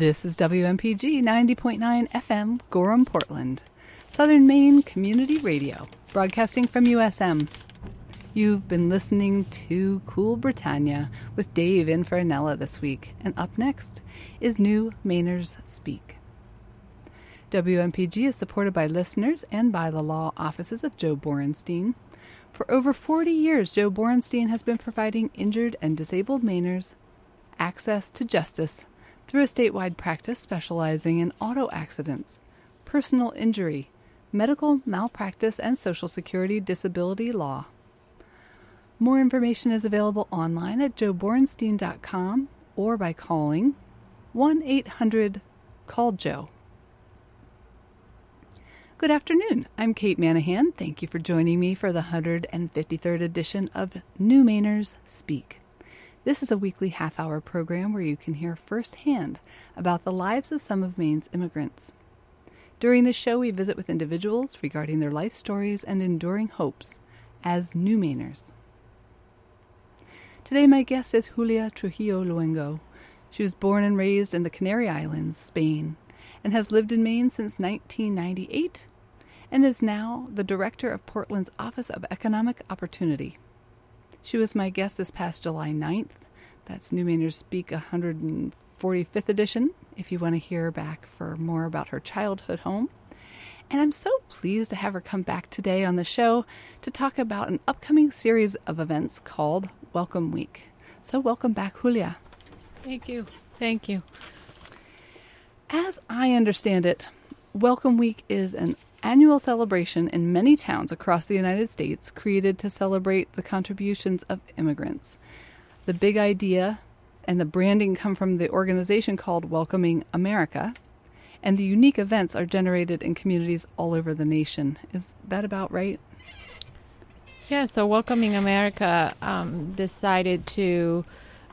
This is WMPG 90.9 FM, Gorham, Portland, Southern Maine Community Radio, broadcasting from USM. You've been listening to Cool Britannia with Dave in for Anella this week, and up next is New Mainers Speak. WMPG is supported by listeners and by the law offices of Joe Borenstein. For over 40 years, Joe Borenstein has been providing injured and disabled Mainers access to justice through a statewide practice specializing in auto accidents, personal injury, medical malpractice, and Social Security disability law. More information is available online at joeborenstein.com or by calling 1-800-CALL-JOE. Good afternoon. I'm Kate Manahan. Thank you for joining me for the 153rd edition of New Mainers Speak. This is a weekly half-hour program where you can hear firsthand about the lives of some of Maine's immigrants. During the show, we visit with individuals regarding their life stories and enduring hopes as New Mainers. Today, my guest is Julia Trujillo Luengo. She was born and raised in the Canary Islands, Spain, and has lived in Maine since 1998, and is now the director of Portland's Office of Economic Opportunity. She was my guest this past July 9th. That's New Mainers Speak 145th edition, if you want to hear back for more about her childhood home. And I'm so pleased to have her come back today on the show to talk about an upcoming series of events called Welcome Week. So welcome back, Julia. Thank you. Thank you. As I understand it, Welcome Week is an annual celebration in many towns across the United States created to celebrate the contributions of immigrants. The big idea and the branding come from the organization called Welcoming America, and the unique events are generated in communities all over the nation. Is that about right? Yeah, so Welcoming America decided to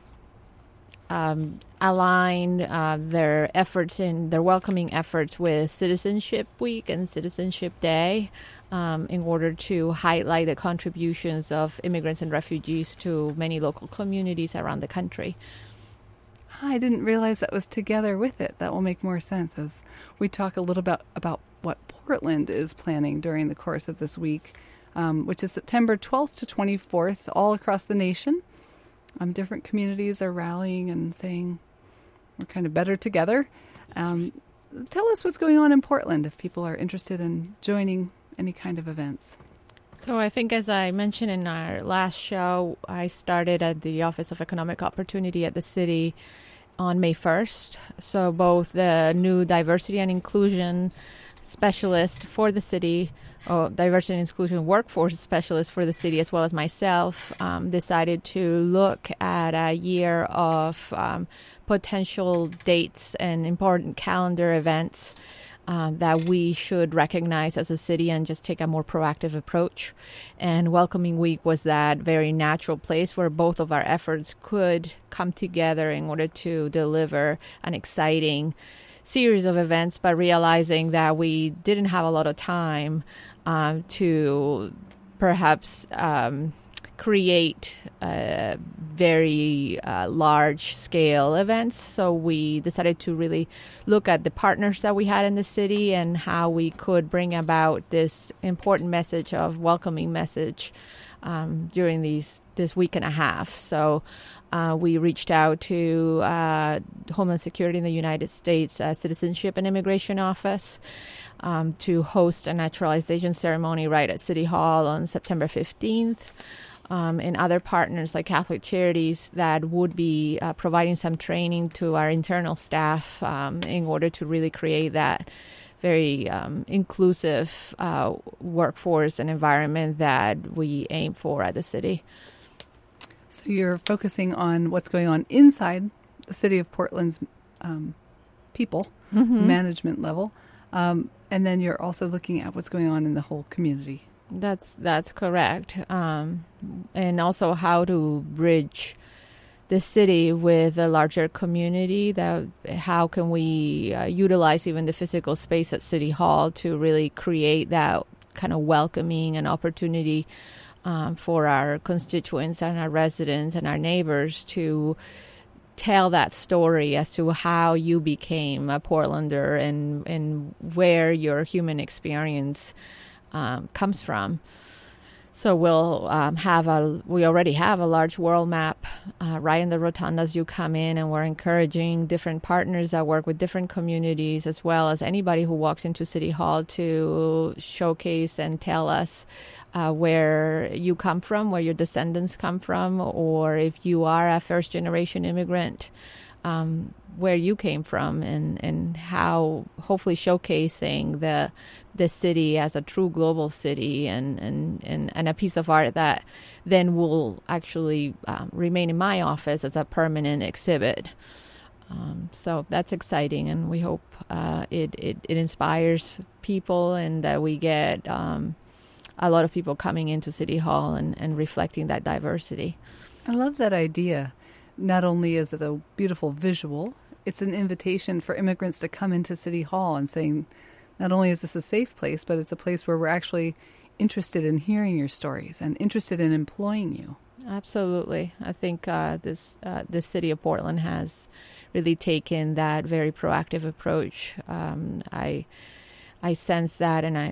align their efforts in their welcoming efforts with Citizenship Week and Citizenship Day in order to highlight the contributions of immigrants and refugees to many local communities around the country. I didn't realize that was together with it. That will make more sense as we talk a little bit about what Portland is planning during the course of this week, which is September 12th to 24th, all across the nation. Different communities are rallying and saying we're kind of better together. Tell us what's going on in Portland if people are interested in joining any kind of events. So I think, as I mentioned in our last show, I started at the Office of Economic Opportunity at the city on May 1st. So both the new diversity and inclusion specialist for the city, or diversity and inclusion workforce specialist for the city, as well as myself, decided to look at a year of potential dates and important calendar events that we should recognize as a city and just take a more proactive approach. And Welcoming Week was that very natural place where both of our efforts could come together in order to deliver an exciting series of events, but realizing that we didn't have a lot of time to perhaps create very large-scale events. So we decided to really look at the partners that we had in the city and how we could bring about this important message of welcoming message during this week and a half. So we reached out to Homeland Security in the United States Citizenship and Immigration Office to host a naturalization ceremony right at City Hall on September 15th. And other partners like Catholic Charities that would be providing some training to our internal staff in order to really create that very inclusive workforce and environment that we aim for at the city. So you're focusing on what's going on inside the city of Portland's people, management level, and then you're also looking at what's going on in the whole community. That's correct. And also how to bridge the city with a larger community. That how can we utilize even the physical space at City Hall to really create that kind of welcoming and opportunity for our constituents and our residents and our neighbors to tell that story as to how you became a Portlander and where your human experience comes from. So we'll we already have a large world map right in the rotunda as you come in, and we're encouraging different partners that work with different communities, as well as anybody who walks into City Hall, to showcase and tell us where you come from, where your descendants come from, or if you are a first-generation immigrant, where you came from, and how hopefully showcasing the city as a true global city and a piece of art that then will actually remain in my office as a permanent exhibit. So that's exciting, and we hope it inspires people, and that we get a lot of people coming into City Hall and reflecting that diversity. I love that idea. Not only is it a beautiful visual, it's an invitation for immigrants to come into City Hall and saying, not only is this a safe place, but it's a place where we're actually interested in hearing your stories and interested in employing you. Absolutely. I think this city of Portland has really taken that very proactive approach. I sense that, and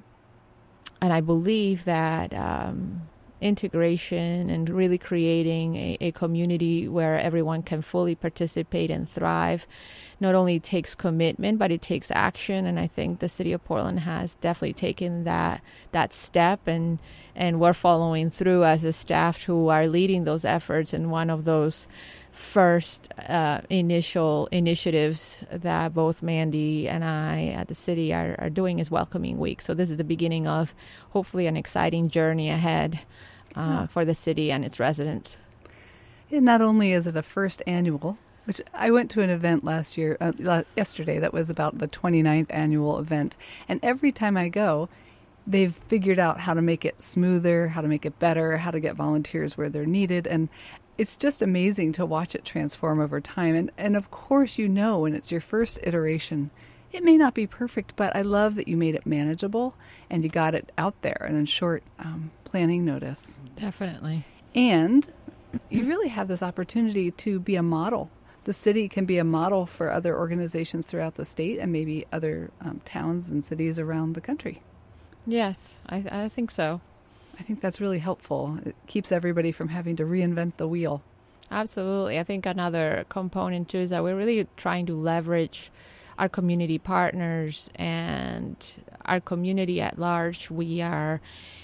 I believe that integration and really creating a community where everyone can fully participate and thrive not only takes commitment, but it takes action. And I think the city of Portland has definitely taken that step, and we're following through as a staff who are leading those efforts. And one of those first initial initiatives that both Mandy and I at the city are doing is Welcoming Week. So this is the beginning of hopefully an exciting journey ahead for the city and its residents. And not only is it a first annual, which I went to an event yesterday that was about the 29th annual event, and every time I go, they've figured out how to make it smoother, how to make it better, how to get volunteers where they're needed, and it's just amazing to watch it transform over time. And of course, when it's your first iteration, it may not be perfect, but I love that you made it manageable and you got it out there and in short planning notice. Definitely. And you really have this opportunity to be a model. The city can be a model for other organizations throughout the state and maybe other towns and cities around the country. Yes, I think so. I think that's really helpful. It keeps everybody from having to reinvent the wheel. Absolutely. I think another component too is that we're really trying to leverage our community partners and our community at large. We are,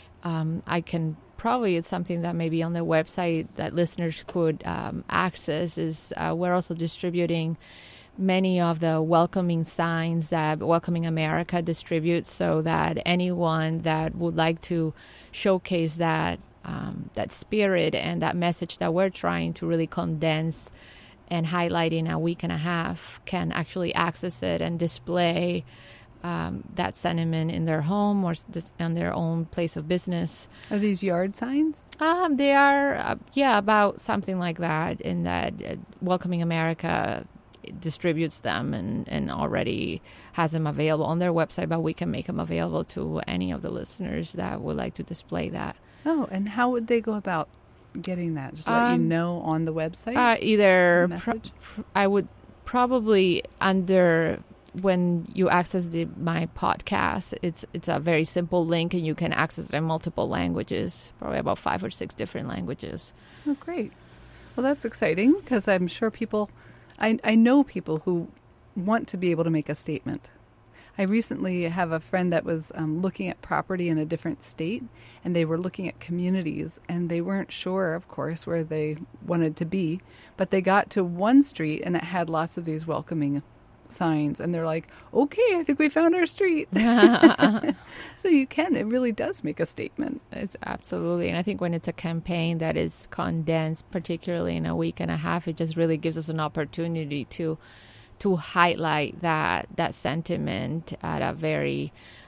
it's something that maybe on the website that listeners could access is we're also distributing many of the welcoming signs that Welcoming America distributes, so that anyone that would like to showcase that spirit and that message that we're trying to really condense and highlight in a week and a half can actually access it and display that sentiment in their home or on their own place of business. Are these yard signs? They are, about something like that, in that Welcoming America distributes them and already has them available on their website, but we can make them available to any of the listeners that would like to display that. Oh, and how would they go about getting that? Just let you know on the website? Either message? I would probably when you access my podcast, it's a very simple link, and you can access it in multiple languages, probably about 5 or 6 different languages. Oh, great. Well, that's exciting, because I'm sure I know people who want to be able to make a statement. I recently have a friend that was looking at property in a different state, and they were looking at communities, and they weren't sure, of course, where they wanted to be, but they got to one street, and it had lots of these welcoming signs, and they're like, okay, I think we found our street. So it really does make a statement. It's absolutely. And I think when it's a campaign that is condensed, particularly in a week and a half, it just really gives us an opportunity to highlight that sentiment at a very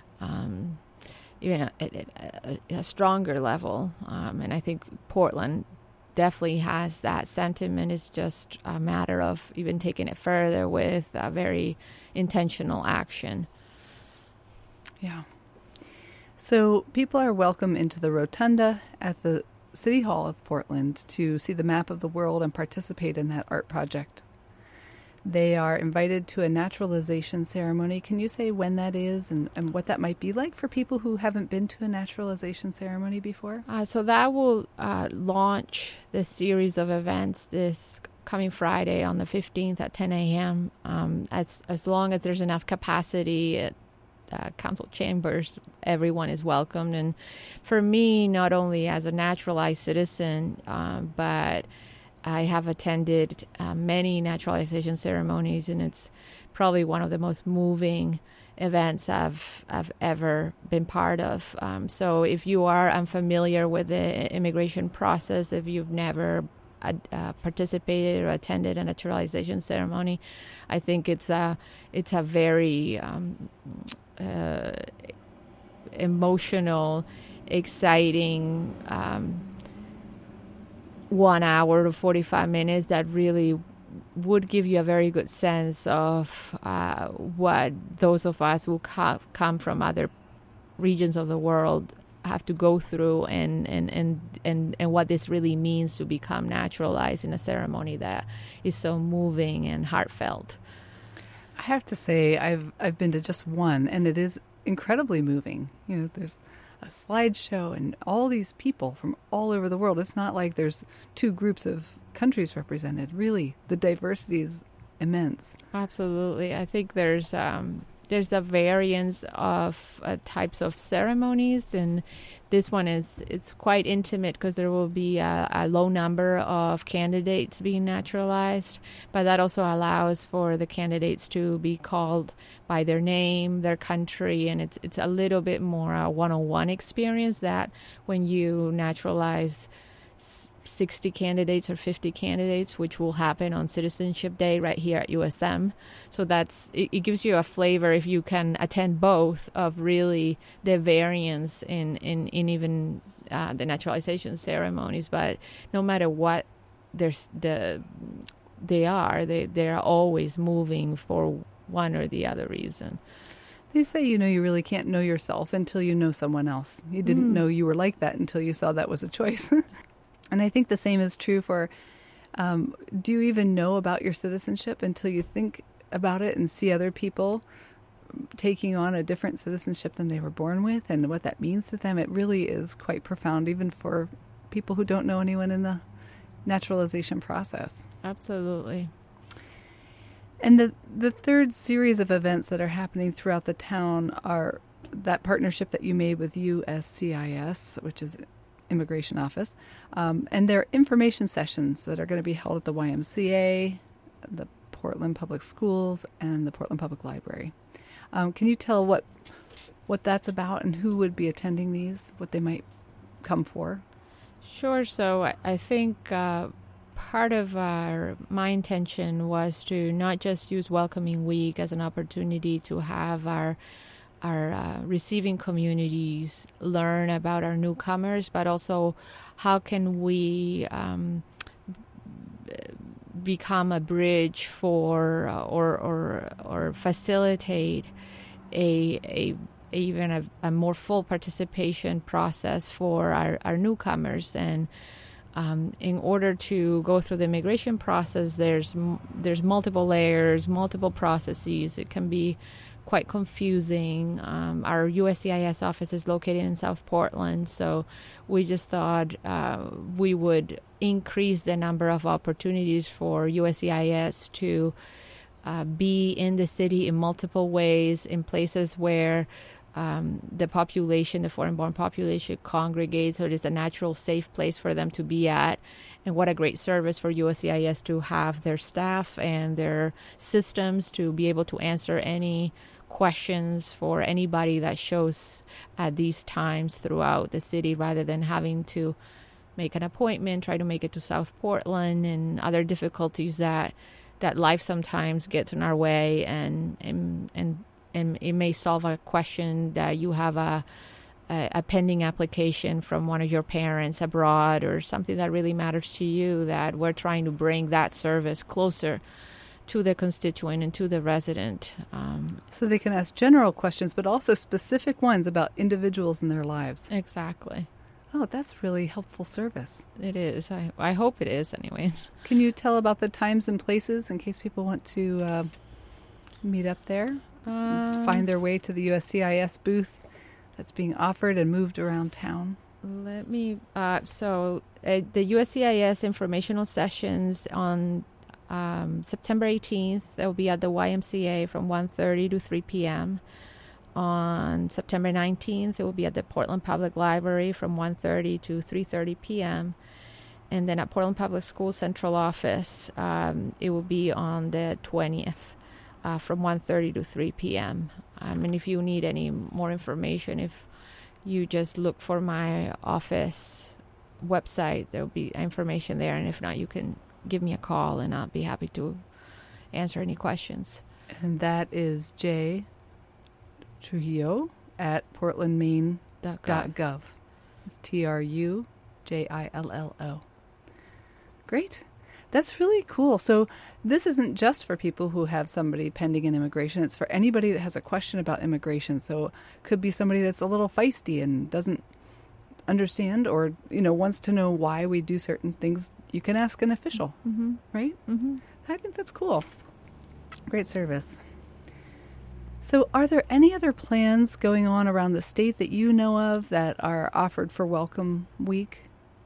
even a stronger level. And I think Portland definitely has that sentiment. It's just a matter of even taking it further with a very intentional action. Yeah. So people are welcome into the rotunda at the City Hall of Portland to see the map of the world and participate in that art project. They are invited to a naturalization ceremony. Can you say when that is and what that might be like for people who haven't been to a naturalization ceremony before? So that will launch the series of events this coming Friday on the 15th at 10 a.m. As long as there's enough capacity at council chambers, everyone is welcomed. And for me, not only as a naturalized citizen, but I have attended many naturalization ceremonies, and it's probably one of the most moving events I've ever been part of. So if you are unfamiliar with the immigration process, if you've never participated or attended a naturalization ceremony, I think it's a very emotional, exciting 1 hour to 45 minutes that really would give you a very good sense of what those of us who come from other regions of the world have to go through and what this really means to become naturalized in a ceremony that is so moving and heartfelt. I have to say I've been to just one, and it is incredibly moving. You know, there's a slideshow and all these people from all over the world. It's not like there's two groups of countries represented. Really, the diversity is immense. Absolutely. I think there's a variance of types of ceremonies, and this one it's quite intimate because there will be a low number of candidates being naturalized, but that also allows for the candidates to be called by their name, their country, and it's a little bit more a one-on-one experience that when you naturalize 60 candidates or 50 candidates, which will happen on Citizenship Day right here at USM. So it gives you a flavor, if you can attend both, of really the variance in even the naturalization ceremonies. But no matter what they are always moving for one or the other reason. They say, you really can't know yourself until you know someone else. You didn't know you were like that until you saw that was a choice. And I think the same is true for, do you even know about your citizenship until you think about it and see other people taking on a different citizenship than they were born with and what that means to them? It really is quite profound, even for people who don't know anyone in the naturalization process. Absolutely. And the third series of events that are happening throughout the town are that partnership that you made with USCIS, which is Immigration Office, and there are information sessions that are going to be held at the YMCA, the Portland Public Schools, and the Portland Public Library. Can you tell what that's about and who would be attending these, what they might come for? Sure. So I think part of my intention was to not just use Welcoming Week as an opportunity to have our receiving communities learn about our newcomers, but also how can we become a bridge for or facilitate even a more full participation process for our newcomers. And in order to go through the immigration process, there's multiple layers, multiple processes. It can be quite confusing. Our USCIS office is located in South Portland, so we just thought we would increase the number of opportunities for USCIS to be in the city in multiple ways, in places where the population, the foreign-born population, congregates, so it is a natural, safe place for them to be at. And what a great service for USCIS to have their staff and their systems to be able to answer any questions for anybody that shows at these times throughout the city, rather than having to make an appointment, try to make it to South Portland, and other difficulties that life sometimes gets in our way, and it may solve a question that you have a pending application from one of your parents abroad, or something that really matters to you, that we're trying to bring that service closer to the constituent and to the resident. So they can ask general questions, but also specific ones about individuals and their lives. Exactly. Oh, that's really helpful service. It is. I hope it is anyway. Can you tell about the times and places in case people want to meet up there? Find their way to the USCIS booth that's being offered and moved around town? Let me, the USCIS informational sessions on September 18th, that will be at the YMCA from 1:30 to 3 p.m. On September 19th, it will be at the Portland Public Library from 1:30 to 3:30 p.m. And then at Portland Public School Central Office, it will be on the 20th. From 1:30 to 3 p.m. And if you need any more information, if you just look for my office website, there will be information there. And if not, you can give me a call, and I'll be happy to answer any questions. And that is J. Trujillo at portlandmaine.gov. It's TRUJILLO. Great. That's really cool. So this isn't just for people who have somebody pending in immigration. It's for anybody that has a question about immigration. So it could be somebody that's a little feisty and doesn't understand or, wants to know why we do certain things. You can ask an official, right? Mm-hmm. I think that's cool. Great service. So are there any other plans going on around the state that you know of that are offered for Welcome Week?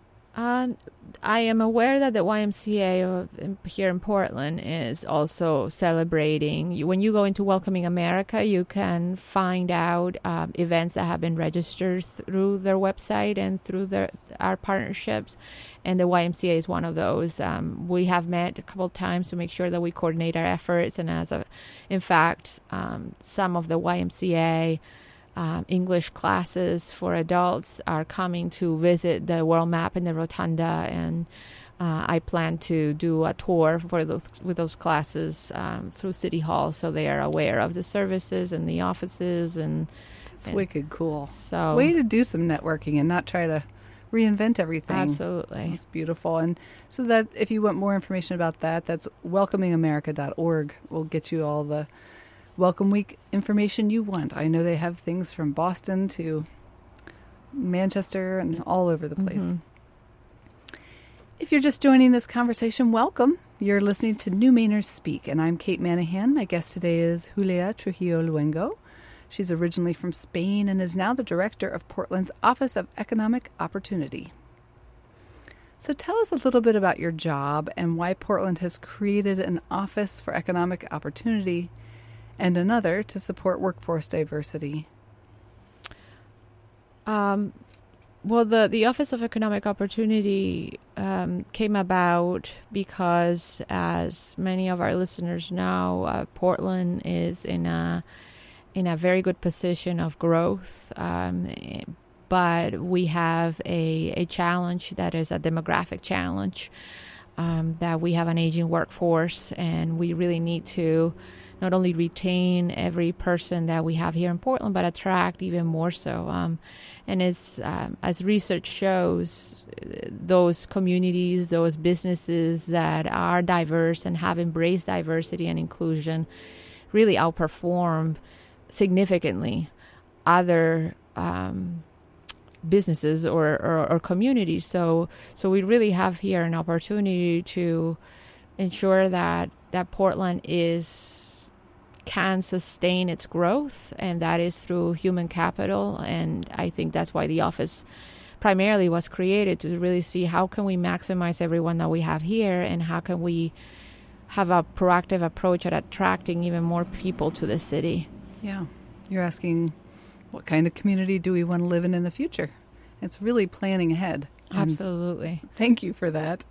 I am aware that the YMCA here in Portland is also celebrating. When you go into Welcoming America, you can find out events that have been registered through their website and through our partnerships, and the YMCA is one of those. We have met a couple of times to make sure that we coordinate our efforts, and in fact, some of the YMCA English classes for adults are coming to visit the World Map in the Rotunda, and I plan to do a tour with those classes through City Hall, so they are aware of the services and the offices. It's wicked cool. So way to do some networking and not try to reinvent everything. Absolutely. It's beautiful. And so that if you want more information about that, that's welcomingamerica.org. We'll get you all the Welcome Week information you want. I know they have things from Boston to Manchester and all over the place. Mm-hmm. If you're just joining this conversation, welcome. You're listening to New Mainers Speak, and I'm Kate Manahan. My guest today is Julia Trujillo Luengo. She's originally from Spain and is now the director of Portland's Office of Economic Opportunity. So tell us a little bit about your job and why Portland has created an Office for Economic Opportunity and another to support workforce diversity. Well, the Office of Economic Opportunity came about because, as many of our listeners know, Portland is in a very good position of growth, but we have a challenge that is a demographic challenge, that we have an aging workforce, and we really need to not only retain every person that we have here in Portland, but attract even more so. And as research shows, those communities, those businesses that are diverse and have embraced diversity and inclusion really outperform significantly other businesses or communities. So we really have here an opportunity to ensure that Portland can sustain its growth, and that is through human capital. And I think that's why the office primarily was created, to really see how can we maximize everyone that we have here, and how can we have a proactive approach at attracting even more people to the city. Yeah. You're asking, what kind of community do we want to live in the future? It's really planning ahead. Absolutely. Thank you for that.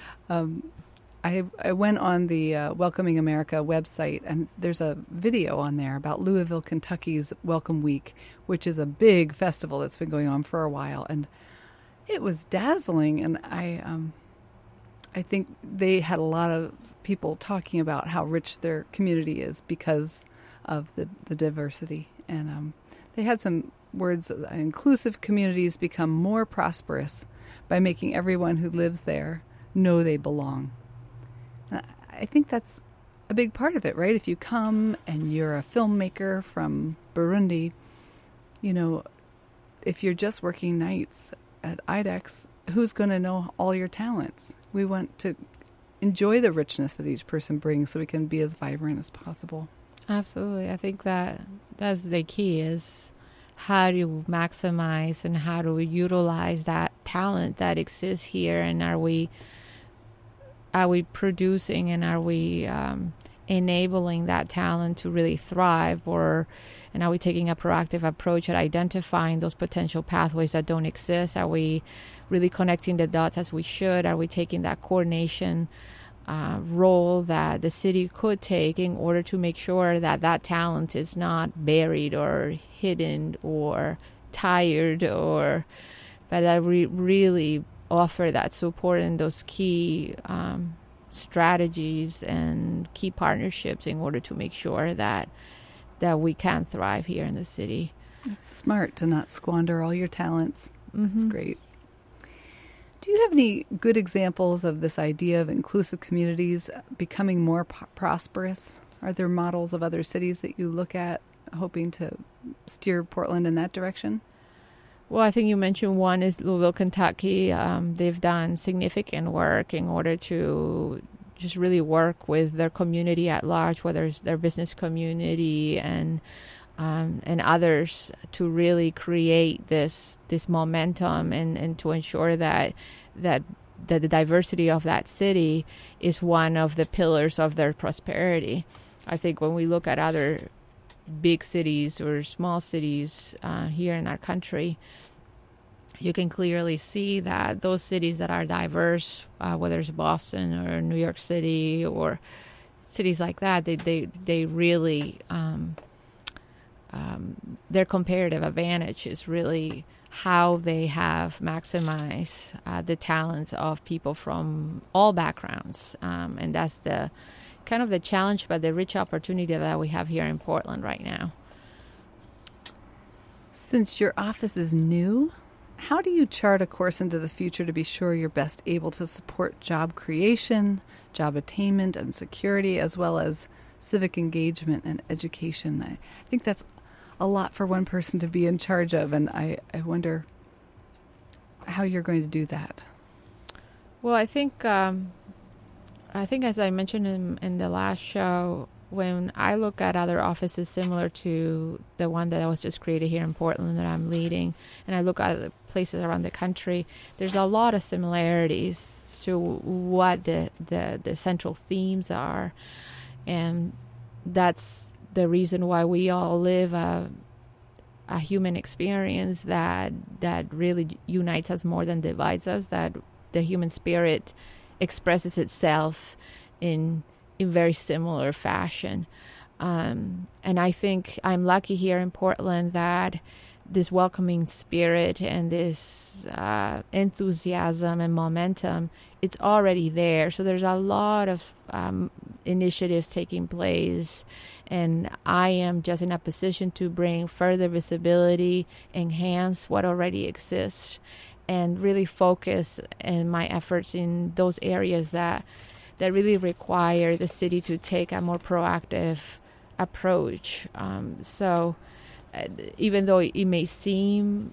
I went on the Welcoming America website, and there's a video on there about Louisville, Kentucky's Welcome Week, which is a big festival that's been going on for a while, and it was dazzling. And I think they had a lot of people talking about how rich their community is because of the diversity, and they had some words: inclusive communities become more prosperous by making everyone who lives there know they belong. I think that's a big part of it, right? If you come and you're a filmmaker from Burundi, if you're just working nights, at IDEX, who's going to know all your talents? We want to enjoy the richness that each person brings so we can be as vibrant as possible. Absolutely. I think that's the key, is how do you maximize and how do we utilize that talent that exists here, and are we producing and are we enabling that talent to really thrive, and are we taking a proactive approach at identifying those potential pathways that don't exist? Are we really connecting the dots as we should? Are we taking that coordination role that the city could take in order to make sure that that talent is not buried or hidden or tired, but that we really offer that support and those key strategies and key partnerships in order to make sure that we can thrive here in the city. It's smart to not squander all your talents. Mm-hmm. That's great. Do you have any good examples of this idea of inclusive communities becoming more prosperous? Are there models of other cities that you look at hoping to steer Portland in that direction? Well, I think you mentioned one is Louisville, Kentucky. They've done significant work in order to just really work with their community at large, whether it's their business community and others, to really create this momentum and to ensure that the diversity of that city is one of the pillars of their prosperity. I think when we look at other big cities or small cities here in our country, you can clearly see that those cities that are diverse, whether it's Boston or New York City or cities like that, they really their comparative advantage is really how they have maximized the talents of people from all backgrounds, and that's the kind of the challenge, but the rich opportunity that we have here in Portland right now. Since your office is new, how do you chart a course into the future to be sure you're best able to support job creation, job attainment, and security, as well as civic engagement and education? I think that's a lot for one person to be in charge of, and I wonder how you're going to do that. Well, I think as I mentioned in the last show, when I look at other offices similar to the one that was just created here in Portland that I'm leading, and I look at other places around the country, there's a lot of similarities to what the central themes are. And that's the reason why we all live a human experience that really unites us more than divides us, that the human spirit expresses itself in very similar fashion. And I think I'm lucky here in Portland that this welcoming spirit and this enthusiasm and momentum, it's already there. So there's a lot of initiatives taking place, and I am just in a position to bring further visibility, enhance what already exists, and really focus in my efforts in those areas that really require the city to take a more proactive approach. So even though it may seem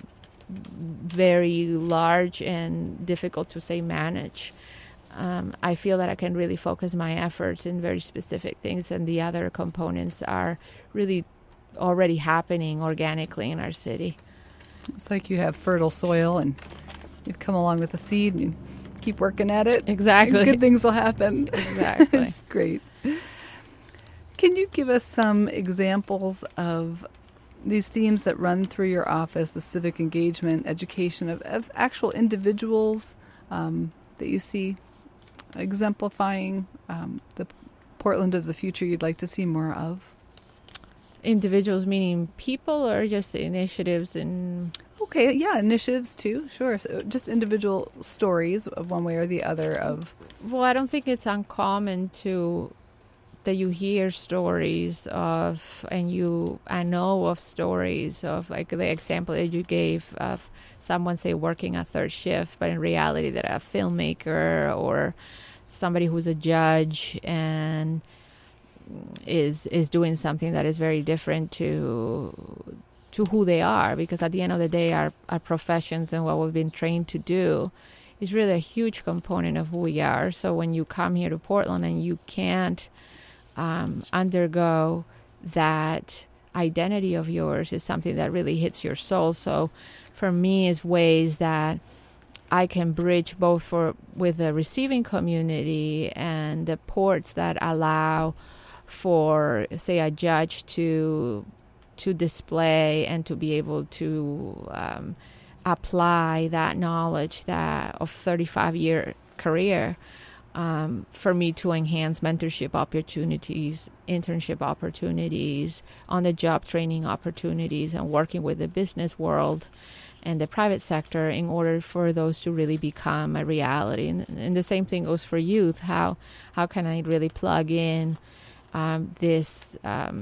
very large and difficult to say manage, I feel that I can really focus my efforts in very specific things, and the other components are really already happening organically in our city. It's like you have fertile soil and you've come along with a seed and you keep working at it. Exactly. And good things will happen. Exactly. It's great. Can you give us some examples of these themes that run through your office, the civic engagement, education of actual individuals that you see exemplifying the Portland of the future you'd like to see more of? Individuals meaning people, or just initiatives and... Okay, yeah, initiatives too, sure. So just individual stories of one way or the other of... Well, I don't think it's uncommon that you hear stories of, and I know of stories of, like the example that you gave of someone, say, working a third shift, but in reality they're a filmmaker or somebody who's a judge and is doing something that is very different to who they are, because at the end of the day, our professions and what we've been trained to do is really a huge component of who we are. So when you come here to Portland and you can't undergo that identity of yours, is something that really hits your soul. So for me, is ways that I can bridge both with the receiving community and the ports that allow for, say, a judge to display and to be able to apply that knowledge that of 35-year career for me to enhance mentorship opportunities, internship opportunities, on-the-job training opportunities, and working with the business world and the private sector in order for those to really become a reality. And the same thing goes for youth. How can I really plug in this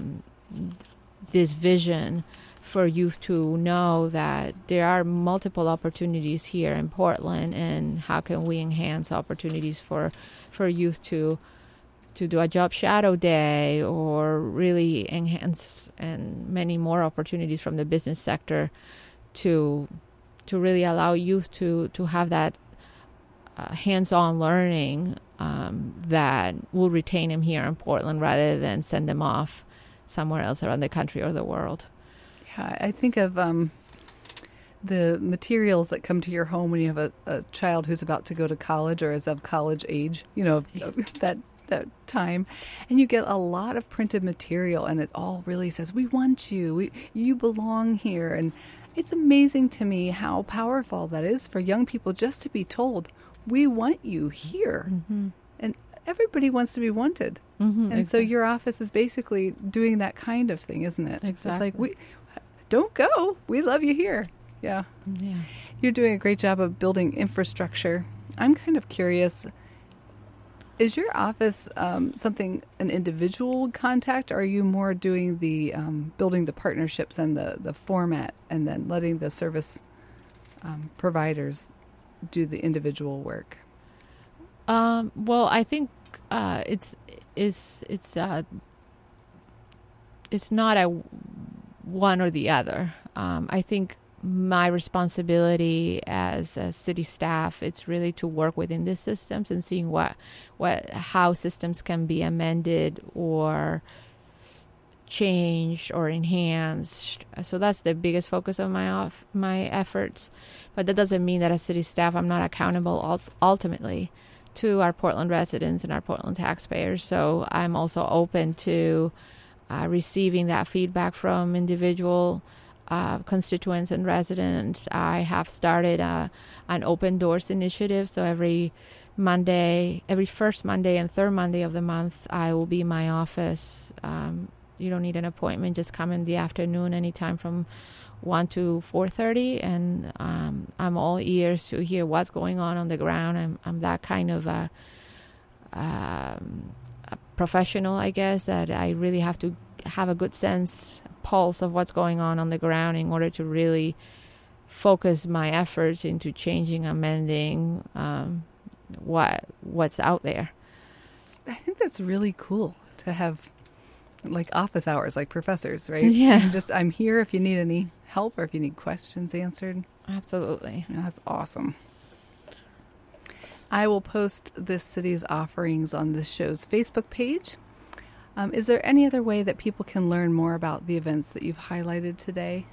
vision for youth to know that there are multiple opportunities here in Portland, and how can we enhance opportunities for youth to do a job shadow day, or really enhance and many more opportunities from the business sector to really allow youth to have that hands-on learning that will retain them here in Portland rather than send them off somewhere else around the country or the world. Yeah, I think of the materials that come to your home when you have a child who's about to go to college or is of college age, that time, and you get a lot of printed material, and it all really says, we want you, you belong here. And it's amazing to me how powerful that is for young people, just to be told, we want you here. Mm-hmm. And everybody wants to be wanted. Mm-hmm, and exactly. So your office is basically doing that kind of thing, isn't it? Exactly. It's like, don't go. We love you here. Yeah. You're doing a great job of building infrastructure. I'm kind of curious, is your office an individual would contact, or are you more doing the building the partnerships and the format, and then letting the service providers do the individual work? Well, I think it's not a one or the other. I think my responsibility as a city staff, it's really to work within the systems and seeing how systems can be amended or changed or enhanced. So that's the biggest focus of my efforts. But that doesn't mean that as city staff, I'm not accountable ultimately to our Portland residents and our Portland taxpayers. So I'm also open to receiving that feedback from individual constituents and residents. I have started an Open Doors initiative. So every first Monday and third Monday of the month, I will be in my office. You don't need an appointment. Just come in the afternoon, anytime from 1 to 4:30, and I'm all ears to hear what's going on the ground. I'm that kind of a professional, I guess, that I really have to have a good pulse of what's going on the ground in order to really focus my efforts into changing, amending what's out there. I think that's really cool to have like office hours, like professors, right? Yeah. I'm here if you need any help or if you need questions answered. Absolutely. Yeah, that's awesome. I will post this city's offerings on this show's Facebook page. Is there any other way that people can learn more about the events that you've highlighted today?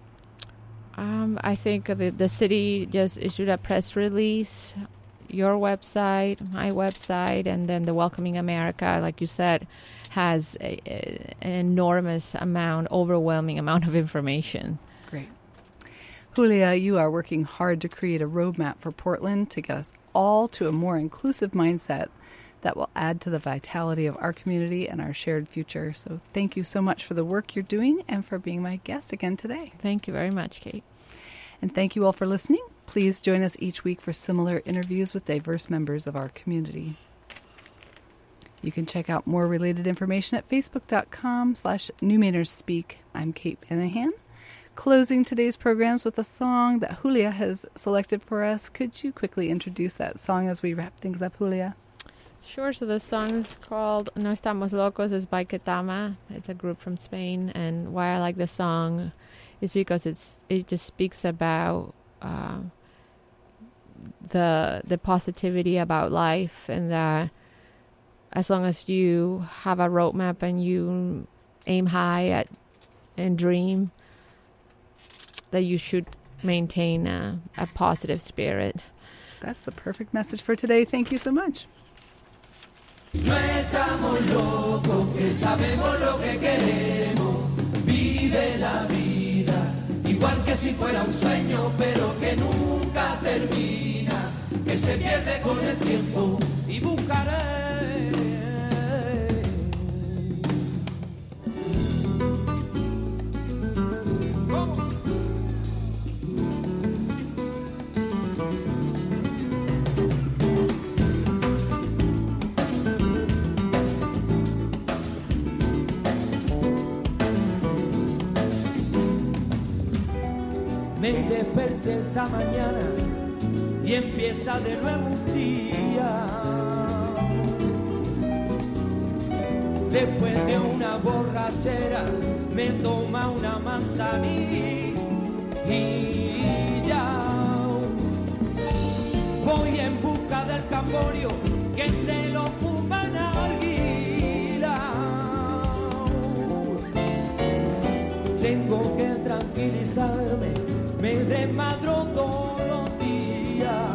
I think the city just issued a press release, your website, my website, and then the Welcoming America, like you said, has an enormous overwhelming amount of information. Great. Julia, you are working hard to create a roadmap for Portland to get us all to a more inclusive mindset that will add to the vitality of our community and our shared future. So thank you so much for the work you're doing and for being my guest again today. Thank you very much, Kate. And thank you all for listening. Please join us each week for similar interviews with diverse members of our community. You can check out more related information at facebook.com/NewMainersSpeak. I'm Kate Panahan. Closing today's programs with a song that Julia has selected for us. Could you quickly introduce that song as we wrap things up, Julia? Sure. So the song is called No Estamos Locos. It's by Ketama. It's a group from Spain. And why I like the song is because it just speaks about the positivity about life, and that as long as you have a roadmap and you aim high and dream, that you should maintain a positive spirit. That's the perfect message for today. Thank you so much. No estamos locos, que sabemos lo que queremos. Vive la vida, igual que si fuera un sueño, pero que nunca termina, que se pierde con el tiempo. Y buscaré. Me desperté esta mañana y empieza de nuevo un día. Después de una borrachera me toma una manzanilla. Voy en busca del caporio que se lo fuman arguila. Tengo que tranquilizarme. Me desmadro todos los días.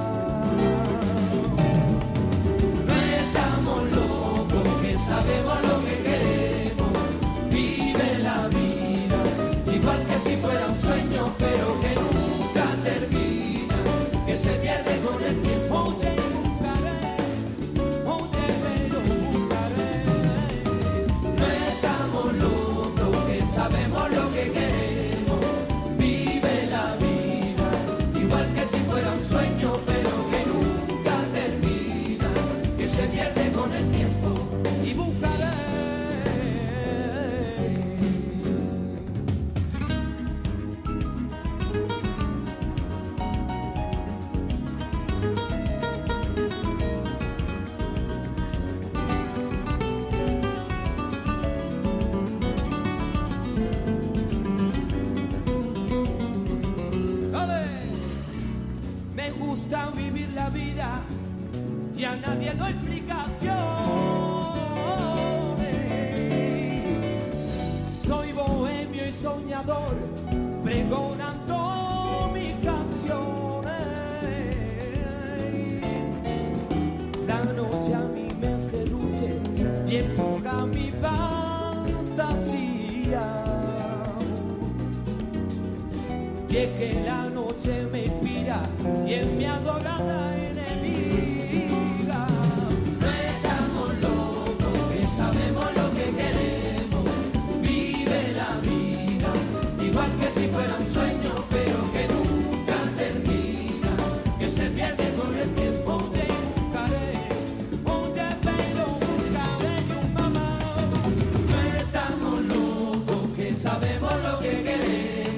No estamos locos, que sabemos lo que queremos. Vive la vida, igual que si fuera un sueño, pero que nunca termina, que se pierde con el tiempo. Te buscaré, te lo buscaré. No estamos locos, que sabemos lo que queremos. Sueño, pero que nunca termina, que se pierde con el tiempo. Y buscaré. Me gusta vivir la vida y a nadie doy explicaciones. Soy bohemio y soñador, pregonando mis canciones. La noche a mí me seduce y empuja mi fantasía. Y es que la noche me inspira y es mi adorada enemiga. No estamos locos, que sabemos lo que queremos. Vive la vida, igual que si fuera un sueño, pero que nunca termina, que se pierde con el tiempo. Te buscaré, pero buscaré un mamá. No estamos locos, que sabemos lo que queremos.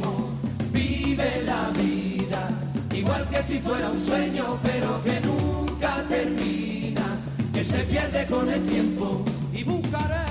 La vida, igual que si fuera un sueño, pero que nunca termina, que se pierde con el tiempo. Y buscaré.